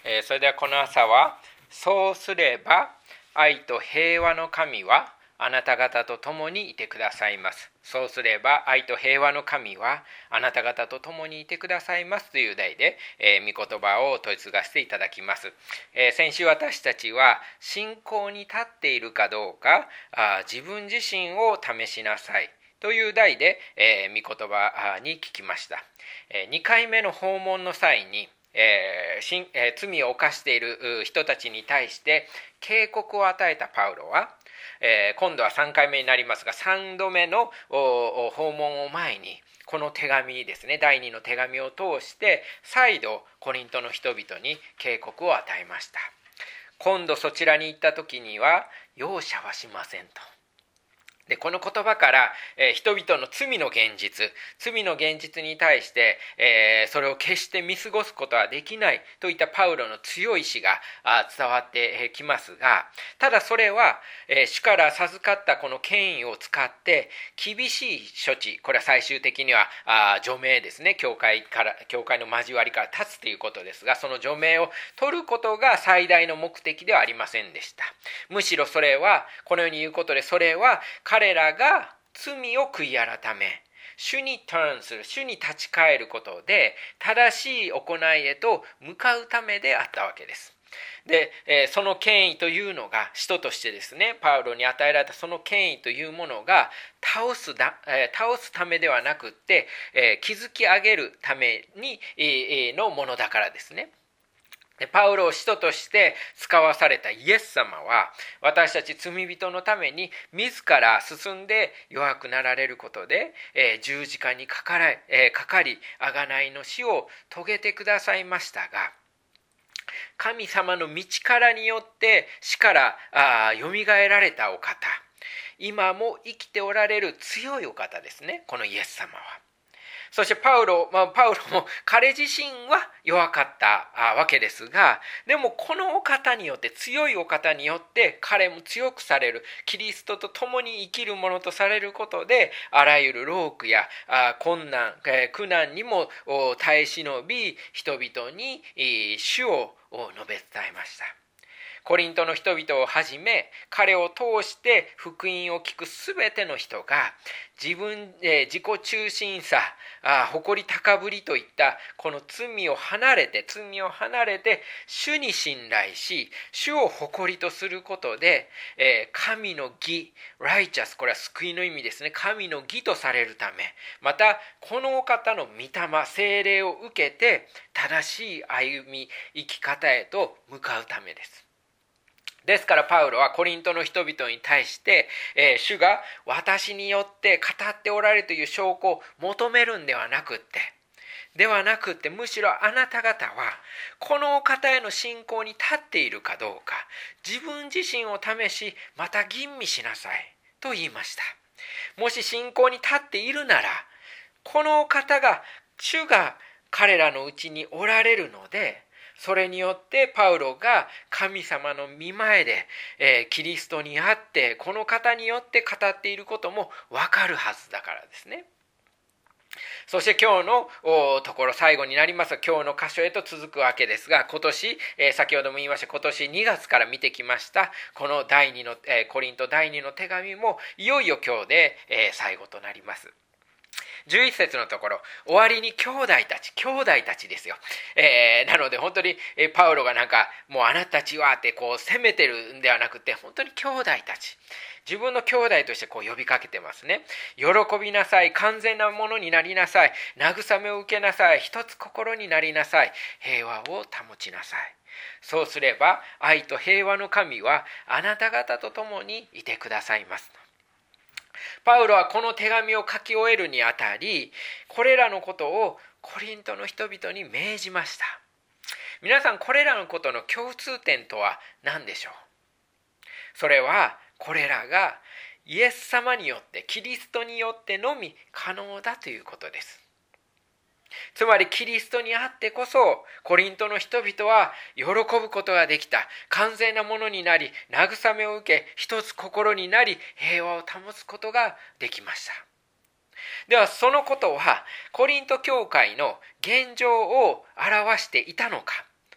それではこの朝は、そうすれば愛と平和の神はあなた方と共にいてくださいます。そうすれば愛と平和の神はあなた方と共にいてくださいますという題で、御言葉を問い継がせていただきます。先週私たちは信仰に立っているかどうか自分自身を試しなさいという題で、御言葉に聞きました。2回目の訪問の際に罪を犯している人たちに対して警告を与えたパウロは、今度は3回目になりますが、3度目の訪問を前にこの手紙ですね、第2の手紙を通して再度コリントの人々に警告を与えました。今度そちらに行った時には容赦はしませんと。でこの言葉から、人々の罪の現実に対して、それを決して見過ごすことはできないといったパウロの強い意志が伝わってきますが、ただそれは、主から授かったこの権威を使って厳しい処置、これは最終的には除名ですね、教会の交わりから立つということですが、その除名を取ることが最大の目的ではありませんでした。むしろそれはこのように言うことで、それは彼らが罪を悔い改め、主にターンする、主に立ち返ることで正しい行いへと向かうためであったわけです。で、その権威というのが、使徒としてですね、パウロに与えられたその権威というものが倒すためではなくって、築き上げるためにのものだからですね。パウロを使徒として使わされたイエス様は、私たち罪人のために自ら進んで弱くなられることで、十字架にかかり贖いの死を遂げてくださいましたが、神様の道からによって死からよみがえられたお方、今も生きておられる強いお方ですね、このイエス様は。そしてパウロも彼自身は弱かったわけですが、でもこのお方によって、強いお方によって彼も強くされる、キリストと共に生きるものとされることで、あらゆる労苦や困難、苦難にも耐え忍び、人々に主を述べ伝えました。コリントの人々をはじめ、彼を通して福音を聞くすべての人が自己中心さ、誇り高ぶりといったこの罪を離れて主に信頼し、主を誇りとすることで、神の義、righteous、これは救いの意味ですね。神の義とされるため、またこのお方の御霊、聖霊を受けて正しい生き方へと向かうためです。ですからパウロはコリントの人々に対して、主が私によって語っておられるという証拠を求めるんではなくって、むしろあなた方はこのお方への信仰に立っているかどうか、自分自身を試し、また吟味しなさいと言いました。もし信仰に立っているなら、このお方が、主が彼らのうちにおられるので、それによってパウロが神様の御前で、キリストにあって、この方によって語っていることも分かるはずだからですね。そして今日のところ、最後になりますが、今日の箇所へと続くわけですが、今年、先ほども言いました、今年2月から見てきましたこのコリント第2の手紙もいよいよ今日で、最後となります。11節のところ、終わりに兄弟たちですよ。なので本当にパウロがもうあなたたちはって責めてるんではなくて、本当に兄弟たち、自分の兄弟として呼びかけてますね。喜びなさい、完全なものになりなさい、慰めを受けなさい、一つ心になりなさい、平和を保ちなさい。そうすれば愛と平和の神はあなた方と共にいてくださいます。パウロはこの手紙を書き終えるにあたり、これらのことをコリントの人々に命じました。皆さん、これらのことの共通点とは何でしょう？それはこれらがイエス様によって、キリストによってのみ可能だということです。つまりキリストにあってこそ、コリントの人々は喜ぶことができた、完全なものになり、慰めを受け、一つ心になり、平和を保つことができました。ではそのことはコリント教会の現状を表していたのか、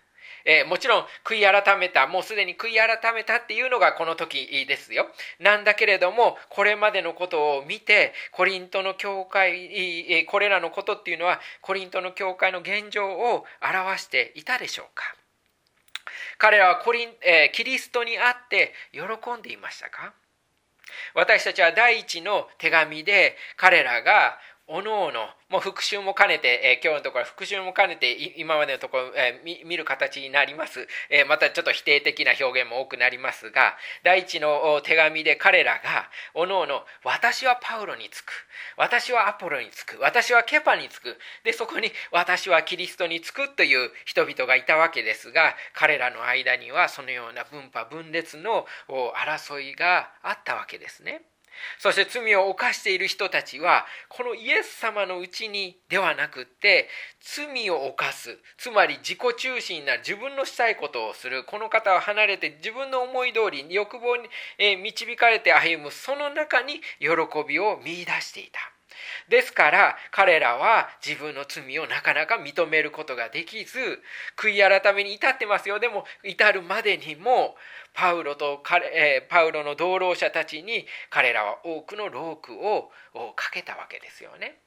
もちろん悔い改めた、もうすでに悔い改めたっていうのがこの時ですよ。なんだけれども、これまでのことを見て、コリントの教会、これらのことっていうのはコリントの教会の現状を表していたでしょうか。彼らはキリストにあって喜んでいましたか。私たちは第一の手紙で彼らがおのおの、もう復習も兼ねて、今日のところは復習も兼ねて今までのところ、見る形になります。またちょっと否定的な表現も多くなりますが、第一の手紙で彼らがおのおの、私はパウロにつく、私はアポロにつく、私はケパにつく、でそこに私はキリストにつくという人々がいたわけですが、彼らの間にはそのような分派分裂の争いがあったわけですね。そして罪を犯している人たちはこのイエス様のうちにではなくって罪を犯す、つまり自己中心な自分のしたいことをする、この方は離れて自分の思い通り欲望に導かれて歩む、その中に喜びを見出していた。ですから彼らは自分の罪をなかなか認めることができず、悔い改めに至ってますよ。でも至るまでにもパウロの同労者たちに彼らは多くの労苦をかけたわけですよね。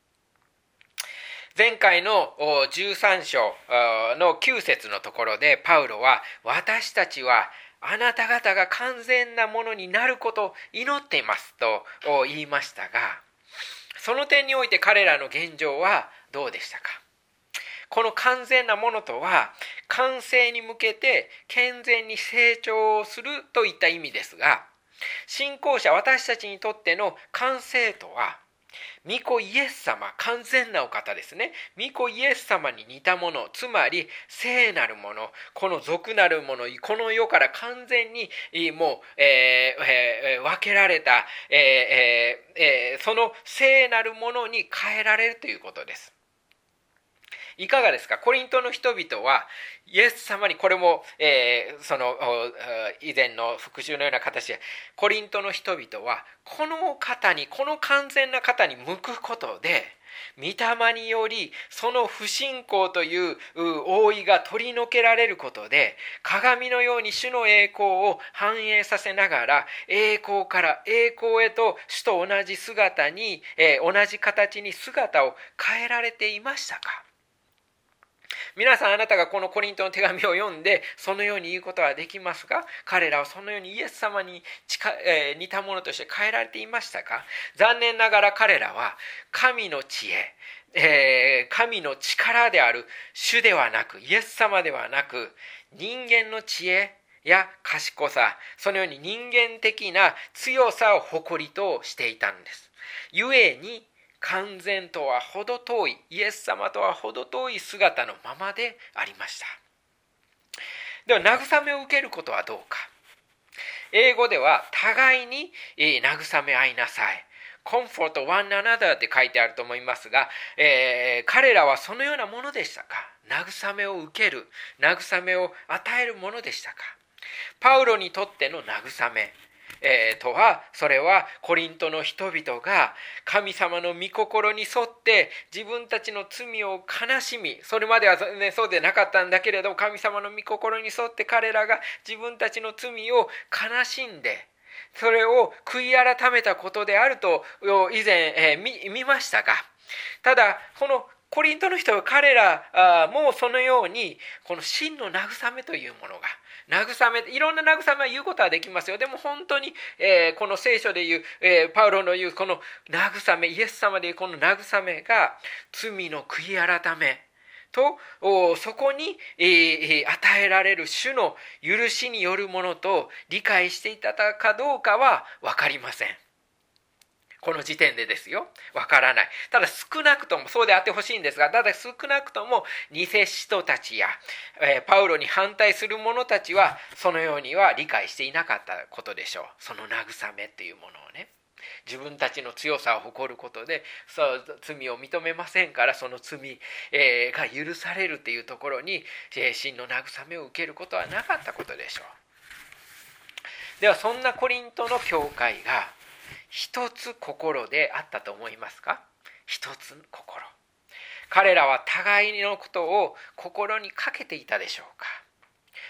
前回の13章の9節のところでパウロは、私たちはあなた方が完全なものになることを祈っていますと言いましたが、その点において彼らの現状はどうでしたか。この完全なものとは、完成に向けて健全に成長するといった意味ですが、信仰者私たちにとっての完成とは、御子イエス様、完全なお方ですね。御子イエス様に似たもの、つまり聖なるもの、この俗なるもの、この世から完全にもう、分けられた、その聖なるものに変えられるということです。いかがですか。コリントの人々はイエス様に、これも、その以前の復習のような形で、コリントの人々はこの方に、この完全な方に向くことで、御霊によりその不信仰という覆いが取り除けられることで、鏡のように主の栄光を反映させながら、栄光から栄光へと主と同じ姿に、同じ形に姿を変えられていましたか。皆さん、あなたがこのコリントの手紙を読んでそのように言うことはできますか。彼らはそのようにイエス様に似たものとして変えられていましたか。残念ながら彼らは神の知恵、神の力である主ではなく、イエス様ではなく、人間の知恵や賢さ、そのように人間的な強さを誇りとしていたんです。ゆえに完全とは程遠い、イエス様とは程遠い姿のままでありました。では慰めを受けることはどうか。英語では互いに慰め合いなさい、comfort one another って書いてあると思いますが、彼らはそのようなものでしたか。慰めを受ける、慰めを与えるものでしたか。パウロにとっての慰めとは、それはコリントの人々が神様の御心に沿って自分たちの罪を悲しみ、それまでは、そうでなかったんだけれど、神様の御心に沿って彼らが自分たちの罪を悲しんで、それを悔い改めたことであると以前、見ましたが、ただこのコリントの人は、彼らもそのようにこの真の慰めというものが、慰め、いろんな慰めは言うことはできますよ。でも本当に、この聖書で言う、パウロの言うこの慰め、イエス様で言うこの慰めが罪の悔い改めと、そこに、与えられる主の許しによるものと理解していたかどうかは分かりません。この時点でですよ。わからない。ただ少なくとも、そうであってほしいんですが、ただ少なくとも偽使徒たちや、パウロに反対する者たちはそのようには理解していなかったことでしょう。その慰めっていうものをね。自分たちの強さを誇ることで、罪を認めませんから、その罪が許されるというところに真の慰めを受けることはなかったことでしょう。ではそんなコリントの教会が一つ心であったと思いますか。一つ心。彼らは互いのことを心にかけていたでしょうか。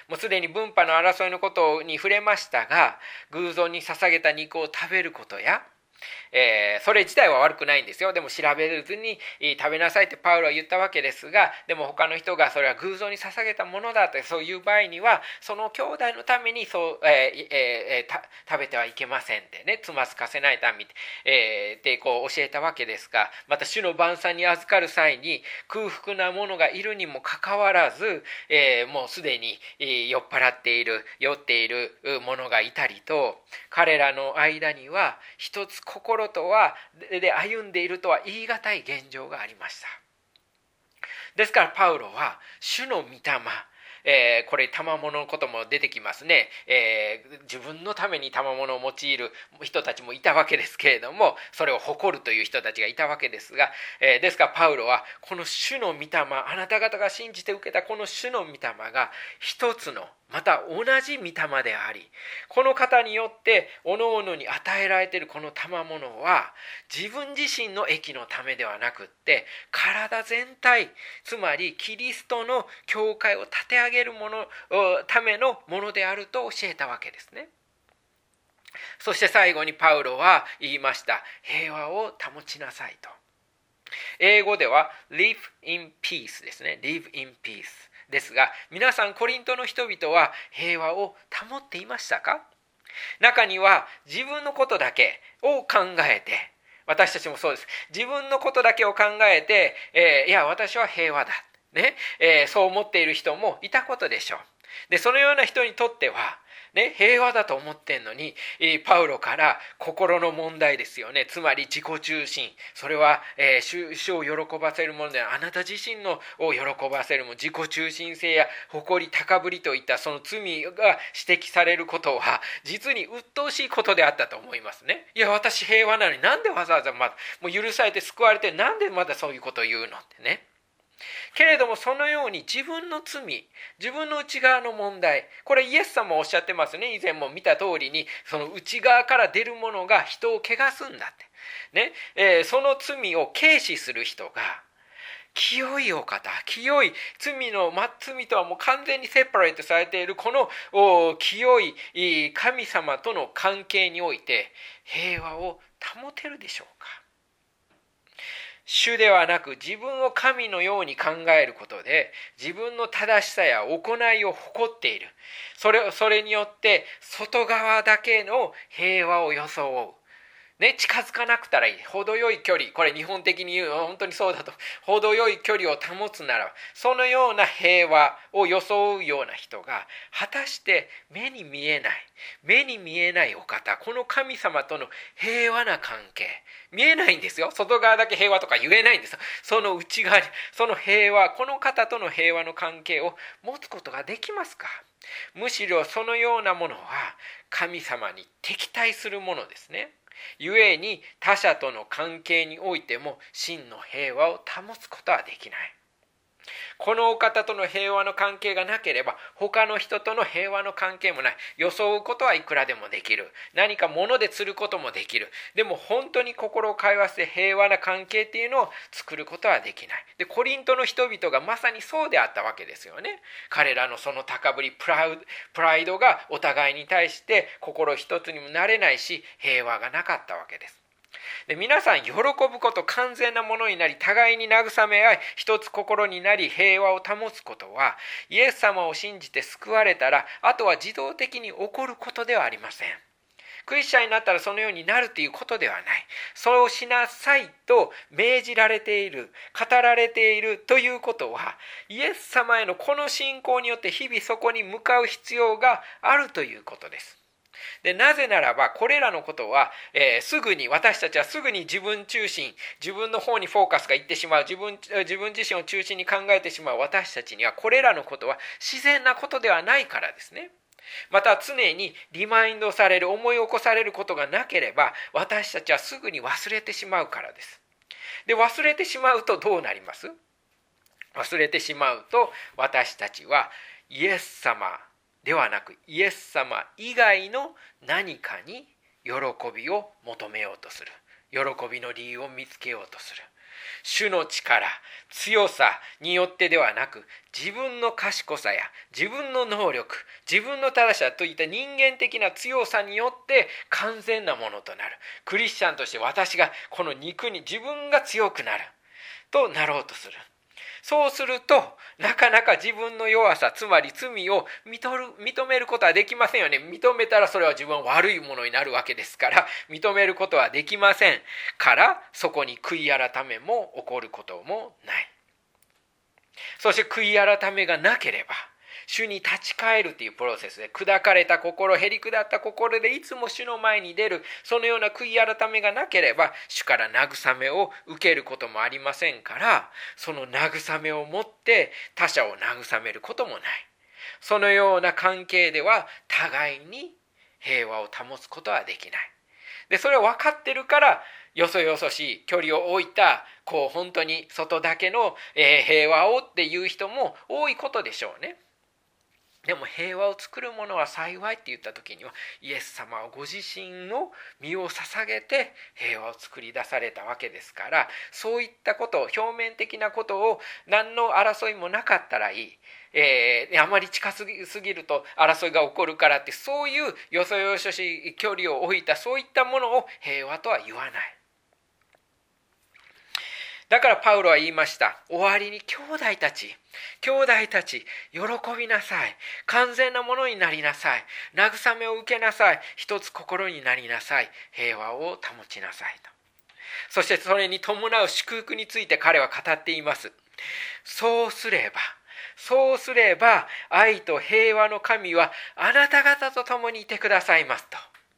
もうすでに分派の争いのことに触れましたが、偶像に捧げた肉を食べることや、それ自体は悪くないんですよ。でも調べずに食べなさいってパウロは言ったわけですが、でも他の人がそれは偶像に捧げたものだってそういう場合には、その兄弟のために食べてはいけませんってね、つまずかせないために、ってこう教えたわけですが、また主の晩餐に預かる際に空腹な者がいるにもかかわらず、もうすでに酔っ払っている酔っている者がいたりと、彼らの間には一つ心とはで歩んでいるとは言い難い現状がありました。ですからパウロは主の御霊、これ賜物のことも出てきますね、自分のために賜物を用いる人たちもいたわけですけれども、それを誇るという人たちがいたわけですが、ですからパウロはこの主の御霊、あなた方が信じて受けたこの主の御霊が一つのまた同じ御霊であり、この方によって各々に与えられているこの賜物は自分自身の益のためではなくって、体全体、つまりキリストの教会を立て上げるためのものであると教えたわけですね。そして最後にパウロは言いました。平和を保ちなさいと。英語では live in peace ですね。live in peaceですが、皆さんコリントの人々は平和を保っていましたか？中には自分のことだけを考えて、私たちもそうです。自分のことだけを考えて、いや私は平和だ、ね、そう思っている人もいたことでしょう。でそのような人にとってはね、平和だと思ってんのに、パウロから心の問題ですよね。つまり自己中心。それは、主を喜ばせるものでは、あなた自身のを喜ばせるもの、自己中心性や誇り高ぶりといったその罪が指摘されることは、実に鬱陶しいことであったと思いますね。いや、私平和なのになんでわざわざもう許されて救われて、なんでまだそういうことを言うのってね。けれどもそのように自分の罪、自分の内側の問題、これイエス様もおっしゃってますね。以前も見た通りに、その内側から出るものが人を汚すんだってね、その罪を軽視する人が清いお方、清い罪とはもう完全にセパレートされているこの清い神様との関係において平和を保てるでしょうか。主ではなく自分を神のように考えることで自分の正しさや行いを誇っている。それによって外側だけの平和を装う。ね、近づかなくたらいい。程よい距離。これ日本的に言う本当にそうだと。程よい距離を保つなら、そのような平和を装うような人が、果たして目に見えないお方、この神様との平和な関係。見えないんですよ。外側だけ平和とか言えないんですよ。その内側に、その平和、この方との平和の関係を持つことができますか？むしろそのようなものは神様に敵対するものですね。故に他者との関係においても真の平和を保つことはできない。このお方との平和の関係がなければ他の人との平和の関係もない。装うことはいくらでもできる。何か物で釣ることもできる。でも本当に心を通わせて平和な関係っていうのを作ることはできない。でコリントの人々がまさにそうであったわけですよね。彼らのその高ぶり、プライドがお互いに対して心一つにもなれないし、平和がなかったわけです。で皆さん喜ぶこと、完全なものになり互いに慰め合い一つ心になり平和を保つことは、イエス様を信じて救われたらあとは自動的に起こることではありません。クリスチャンになったらそのようになるということではない。そうしなさいと命じられている、語られているということは、イエス様へのこの信仰によって日々そこに向かう必要があるということです。でなぜならばこれらのことは、私たちはすぐに自分中心、自分の方にフォーカスがいってしまう、自分自身を中心に考えてしまう私たちにはこれらのことは自然なことではないからですね。また常にリマインドされる、思い起こされることがなければ私たちはすぐに忘れてしまうからです。で忘れてしまうとどうなります？忘れてしまうと私たちはイエス様ではなくイエス様以外の何かに喜びを求めようとする。喜びの理由を見つけようとする。 主の力、強さによってではなく、自分の賢さや自分の能力、自分の正しさといった人間的な強さによって完全なものとなる。クリスチャンとして私がこの肉に自分が強くなるとなろうとする。そうするとなかなか自分の弱さ、つまり罪を認めることはできませんよね。認めたらそれは自分は悪いものになるわけですから、認めることはできませんから、そこに悔い改めも起こることもない。そして悔い改めがなければ、主に立ち返るというプロセスで、砕かれた心、へり下った心でいつも主の前に出る、そのような悔い改めがなければ、主から慰めを受けることもありませんから、その慰めをもって他者を慰めることもない。そのような関係では互いに平和を保つことはできない。で、それを分かってるから、よそよそしい距離を置いた、本当に外だけの平和をっていう人も多いことでしょうね。でも平和を作るものは幸いって言った時には、イエス様はご自身の身を捧げて平和を作り出されたわけですから、そういったこと、表面的なことを何の争いもなかったらいい、あまり近すぎると争いが起こるからって、そういうよそよそしい距離を置いた、そういったものを平和とは言わない。だからパウロは言いました。終わりに兄弟たち、喜びなさい。完全なものになりなさい。慰めを受けなさい。一つ心になりなさい。平和を保ちなさいと。そしてそれに伴う祝福について彼は語っています。そうすれば、愛と平和の神はあなた方と共にいてくださいますと。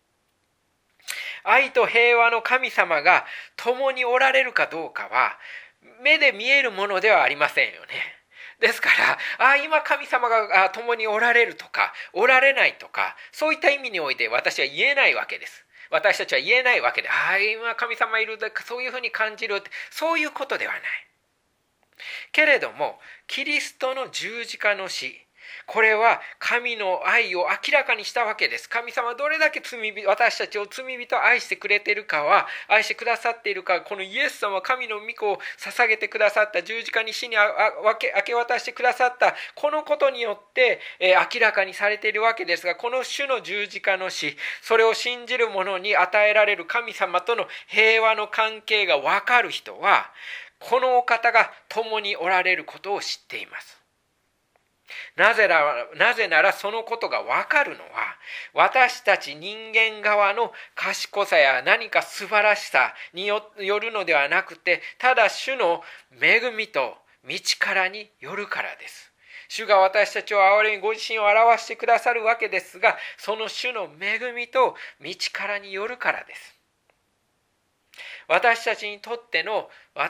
愛と平和の神様が共におられるかどうかは目で見えるものではありませんよね。ですから今神様が共におられるとかおられないとか、そういった意味において私は言えないわけです。私たちは言えないわけで、今神様いる、そういうふうに感じるって、そういうことではない。けれどもキリストの十字架の死、これは神の愛を明らかにしたわけです。神様はどれだけ私たちを罪人を愛してくれているかは、愛してくださっているか、このイエス様は神の御子を捧げてくださった、十字架に死に明け渡してくださった、このことによって、明らかにされているわけですが、この主の十字架の死、それを信じる者に与えられる神様との平和の関係が分かる人は、このお方が共におられることを知っています。なぜならそのことが分かるのは、私たち人間側の賢さや何か素晴らしさによるのではなくて、ただ主の恵みと道からによるからです。主が私たちを憐れみご自身を表してくださるわけですが、その主の恵みと道からによるからです。私たちにとっての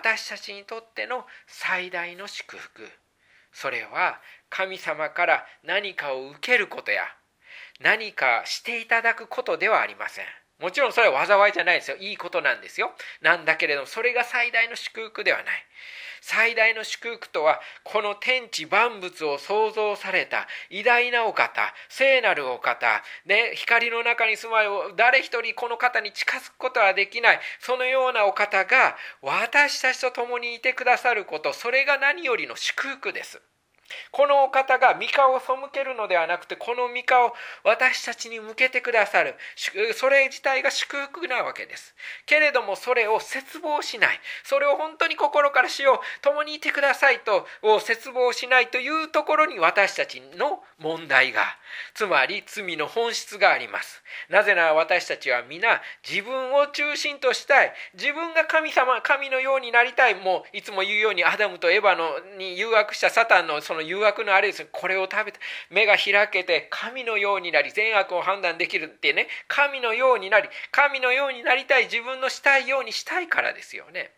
最大の祝福、それは神様から何かを受けることや何かしていただくことではありません。もちろんそれは災いじゃないですよ。いいことなんですよ。なんだけれども、それが最大の祝福ではない。最大の祝福とは、この天地万物を創造された偉大なお方、聖なるお方、光の中に住まいを誰一人この方に近づくことはできない、そのようなお方が私たちと共にいてくださること、それが何よりの祝福です。このお方が御顔を背けるのではなくて、この御顔を私たちに向けてくださる、それ自体が祝福なわけです。けれどもそれを切望しない、それを本当に心から主よ共にいてくださいと切望しないというところに私たちの問題が、つまり罪の本質があります。なぜなら私たちは皆自分を中心としたい、自分が神のようになりたい、もういつも言うようにアダムとエバに誘惑したサタンのその誘惑のあれです。これを食べて目が開けて神のようになり善悪を判断できるってね、神のようになりたい、自分のしたいようにしたいからですよね。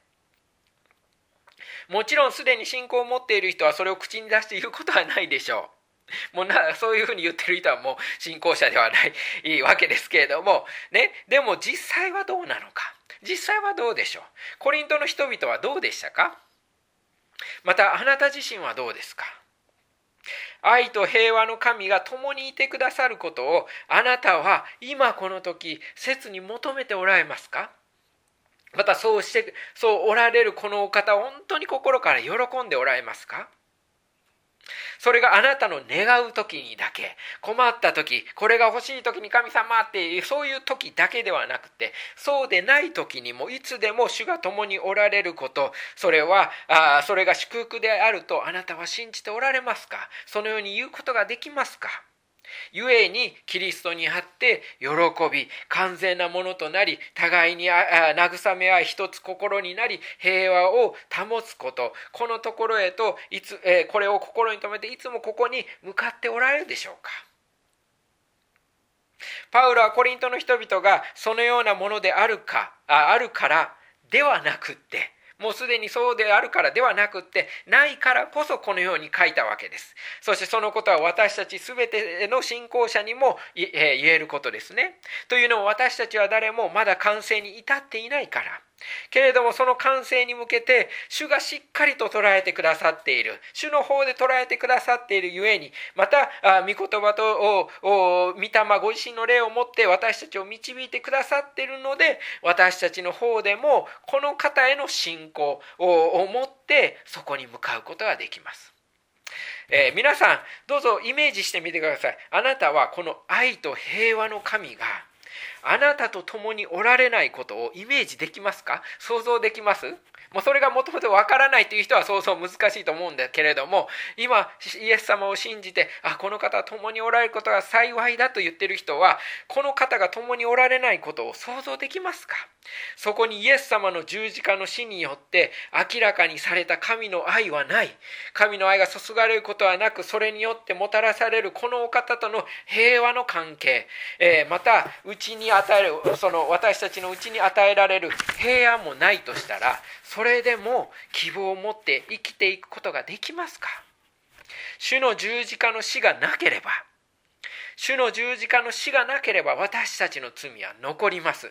もちろんすでに信仰を持っている人はそれを口に出して言うことはないでしょう。そういうふうに言ってる人はもう信仰者ではないわけですけれどもね。でも実際はどうなのか、実際はどうでしょう。コリントの人々はどうでしたか。またあなた自身はどうですか。愛と平和の神が共にいてくださることをあなたは今この時切に求めておられますか。 またそうおられるこのお方を本当に心から喜んでおられますか？それがあなたの願う時にだけ、困った時、これが欲しい時に神様っていう、そういう時だけではなくて、そうでない時にもいつでも主が共におられること、それが祝福であるとあなたは信じておられますか？そのように言うことができますか？ゆえにキリストにあって喜び、完全なものとなり、互いに慰め合い、一つ心になり、平和を保つこと、このところへとこれを心に留めていつもここに向かっておられるでしょうか？パウロはコリントの人々がそのようなものであるからではなくって、もうすでにそうであるからではなくって、ないからこそこのように書いたわけです。そしてそのことは私たちすべての信仰者にも言えることですね。というのも私たちは誰もまだ完成に至っていないから。けれどもその完成に向けて主がしっかりと捉えてくださっている、主の方で捉えてくださっているゆえに、また御言葉と御霊ご自身の霊をもって私たちを導いてくださっているので、私たちの方でもこの方への信仰を持ってそこに向かうことができます。皆さんどうぞイメージしてみてください。あなたはこの愛と平和の神があなたと共におられないことをイメージできますか？想像できます？もうそれがもともとわからないという人は想像難しいと思うんだけれども、今イエス様を信じてこの方は共におられることが幸いだと言っている人は、この方が共におられないことを想像できますか？そこにイエス様の十字架の死によって明らかにされた神の愛はない。神の愛が注がれることはなく、それによってもたらされるこのお方との平和の関係、また私たちのうちに与えられる平安もないとしたら、それでも希望を持って生きていくことができますか？主の十字架の死がなければ、私たちの罪は残ります。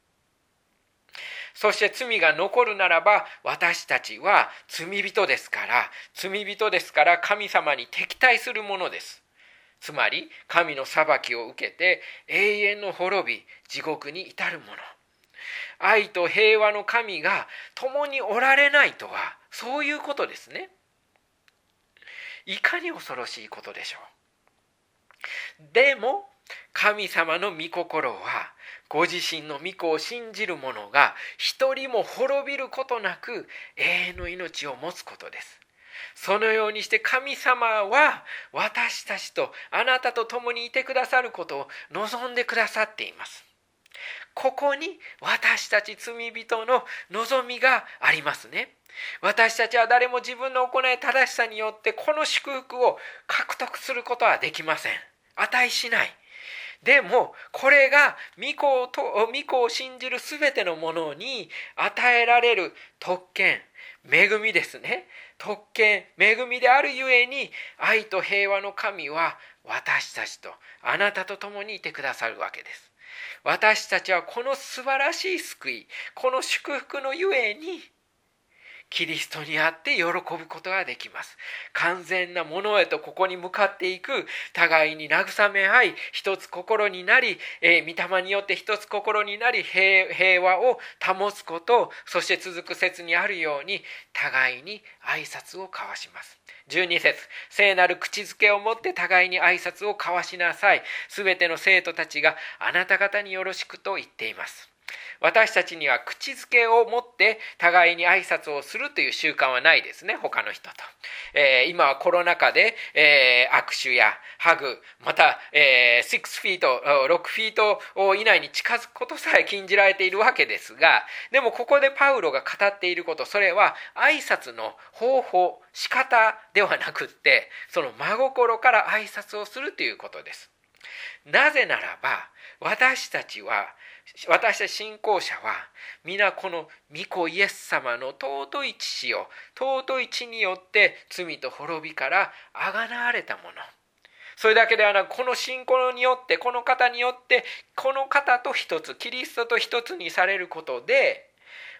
そして罪が残るならば、私たちは罪人ですから神様に敵対するものです。つまり神の裁きを受けて永遠の滅び、地獄に至るもの。愛と平和の神が共におられないとは、そういうことですね。いかに恐ろしいことでしょう。でも神様の御心は、ご自身の御子を信じる者が一人も滅びることなく永遠の命を持つことです。そのようにして神様は私たちとあなたと共にいてくださることを望んでくださっています。ここに私たち罪人の望みがありますね。私たちは誰も自分の行い正しさによってこの祝福を獲得することはできません。値しない。でもこれが御子を信じるすべてのものに与えられる特権、恵みですね。特権、恵みであるゆえに、愛と平和の神は私たちとあなたと共にいてくださるわけです。私たちはこの素晴らしい救い、この祝福のゆえにキリストにあって喜ぶことができます。完全なものへとここに向かっていく、互いに慰め合い、一つ心になり、御霊によって一つ心になり、平和を保つこと、そして続く説にあるように、互いに挨拶を交わします。12節、聖なる口づけをもって互いに挨拶を交わしなさい。すべての生徒たちがあなた方によろしくと言っています。私たちには口づけを持って互いに挨拶をするという習慣はないですね、他の人と。今はコロナ禍で、握手やハグ、また、6フィート、6フィート以内に近づくことさえ禁じられているわけですが、でもここでパウロが語っていること、それは挨拶の方法、仕方ではなくって、その真心から挨拶をするということです。なぜならば、私たち信仰者は皆この御子イエス様の尊い血によって罪と滅びからあがなわれたもの。それだけではなく、この信仰によって、この方によって、この方と一つ、キリストと一つにされることで、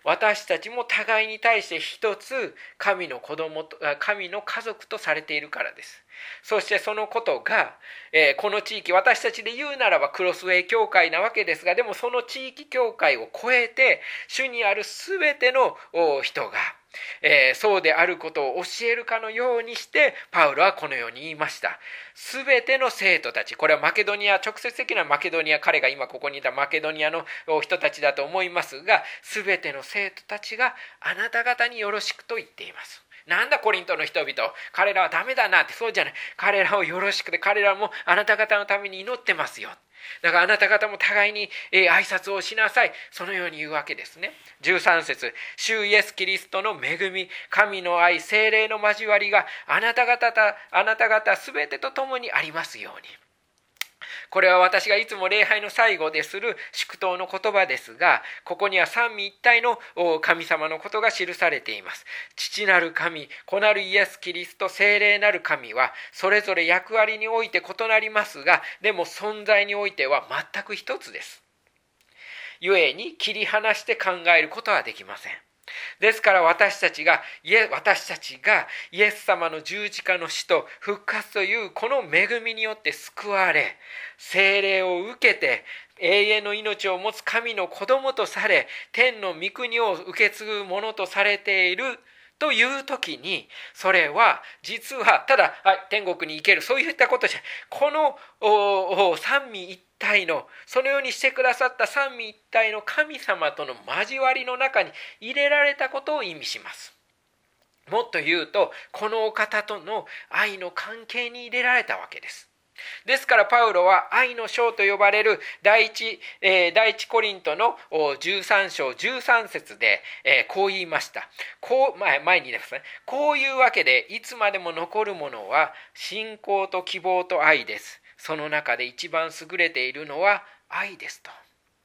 私たちも互いに対して一つ神の子供と神の家族とされているからです。そしてそのことが、この地域、私たちで言うならばクロスウェイ教会なわけですが、でもその地域教会を超えて主にあるすべての人が、そうであることを教えるかのようにしてパウロはこのように言いました。すべての生徒たち、これはマケドニア、直接的なマケドニア、彼が今ここにいたマケドニアの人たちだと思いますが、すべての生徒たちがあなた方によろしくと言っています。なんだコリントの人々、彼らはダメだなって、そうじゃない、彼らをよろしくて、彼らもあなた方のために祈ってますよ。だからあなた方も互いに挨拶をしなさい。そのように言うわけですね。13節、主イエスキリストの恵み、神の愛、聖霊の交わりがあなた方すべてと共にありますように。これは私がいつも礼拝の最後でする祝祷の言葉ですが、ここには三位一体の神様のことが記されています。父なる神、子なるイエス・キリスト、聖霊なる神はそれぞれ役割において異なりますが、でも存在においては全く一つです。故に切り離して考えることはできません。ですから私たちがイエス様の十字架の死と復活というこの恵みによって救われ、聖霊を受けて永遠の命を持つ神の子供とされ、天の御国を受け継ぐものとされているという時に、それは実はただ、天国に行ける、そういったことじゃない。この三位一体の、そのようにしてくださった三位一体の神様との交わりの中に入れられたことを意味します。もっと言うと、このお方との愛の関係に入れられたわけです。ですからパウロは愛の章と呼ばれる第一コリントの13章13節でこう言いました。前にですね、こういうわけでいつまでも残るものは信仰と希望と愛です。その中で一番優れているのは愛ですと。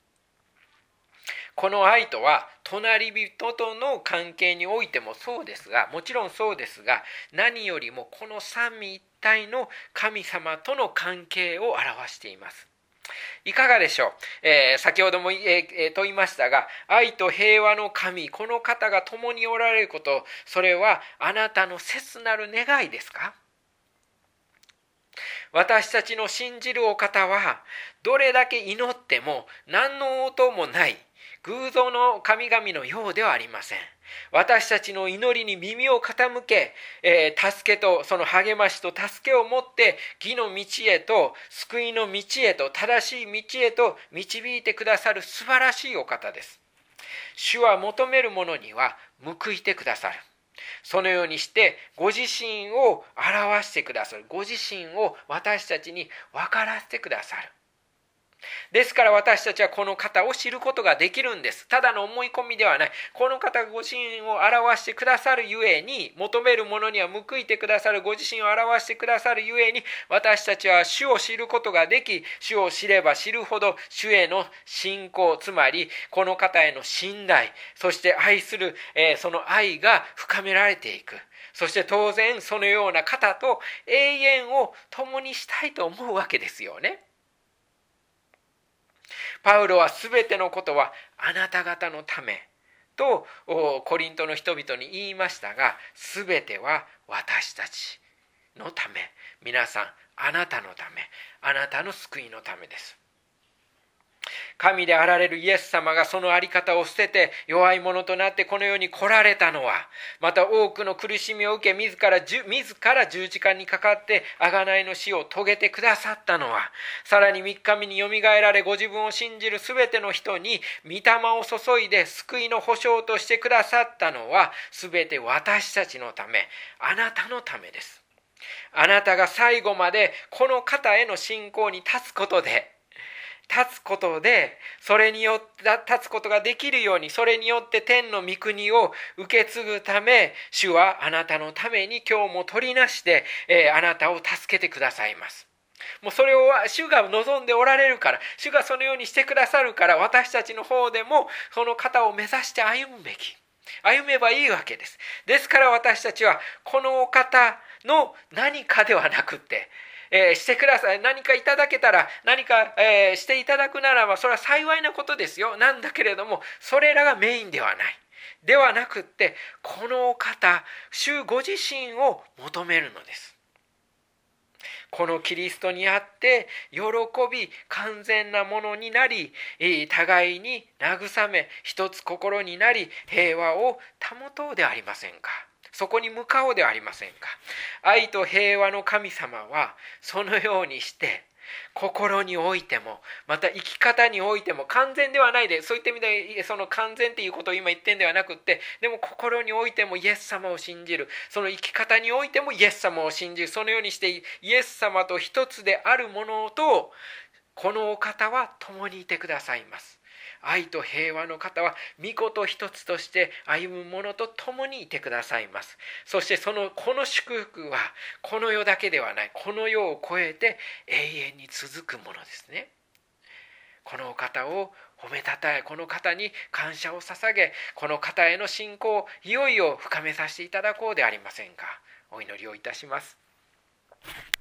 この愛とは隣人との関係においてもそうですが、もちろんそうですが、何よりもこの三位一体の神様との関係を表しています。いかがでしょう。先ほども問いましたが、愛と平和の神、この方が共におられること、それはあなたの切なる願いですか？私たちの信じるお方は、どれだけ祈っても何の応答もない偶像の神々のようではありません。私たちの祈りに耳を傾け、助けとその励ましと助けを持って義の道へと救いの道へと正しい道へと導いてくださる素晴らしいお方です。主は求める者には報いてくださる。そのようにしてご自身を表してくださる。ご自身を私たちに分からせてくださる。ですから私たちはこの方を知ることができるんです。ただの思い込みではない。この方がご自身を表してくださるゆえに、求める者には報いてくださるご自身を表してくださるゆえに、私たちは主を知ることができ、主を知れば知るほど主への信仰、つまりこの方への信頼、そして愛する、その愛が深められていく。そして当然そのような方と永遠を共にしたいと思うわけですよね。パウロはすべてのことはあなた方のためとコリントの人々に言いましたが、すべては私たちのため、皆さんあなたのため、あなたの救いのためです。神であられるイエス様がその在り方を捨てて弱い者となってこの世に来られたのは、また多くの苦しみを受け自ら十字架にかかって贖いの死を遂げてくださったのは、さらに3日目によみがえられご自分を信じるすべての人に御霊を注いで救いの保証としてくださったのは、すべて私たちのため、あなたのためです。あなたが最後までこの方への信仰に立つことで、それによって立つことができるように、それによって天の御国を受け継ぐため、主はあなたのために今日も取りなして、あなたを助けてくださいます。もうそれを主が望んでおられるから、主がそのようにしてくださるから、私たちの方でもその方を目指して歩めばいいわけです。ですから私たちはこのお方の何かではなくって、してください。何かいただけたら、何か、していただくならば、それは幸いなことですよ。なんだけれども、それらがメインではない。 ではなくって、このお方、主ご自身を求めるのです。このキリストにあって喜び完全なものになり、互いに慰め一つ心になり、平和を保とうではありませんか。そこに向かおうではありませんか。愛と平和の神様はそのようにして、心においてもまた生き方においても、完全ではないで、そういった意味でその完全っていうことを今言ってんではなくって、でも心においてもイエス様を信じる、その生き方においてもイエス様を信じる、そのようにしてイエス様と一つであるものと、このお方は共にいてくださいます。愛と平和の方は御子と一つとして歩む者と共にいてくださいます。そしてこの祝福はこの世だけではない、この世を超えて永遠に続くものですね。このお方を褒めたたえ、この方に感謝を捧げ、この方への信仰をいよいよ深めさせていただこうではありませんか。お祈りをいたします。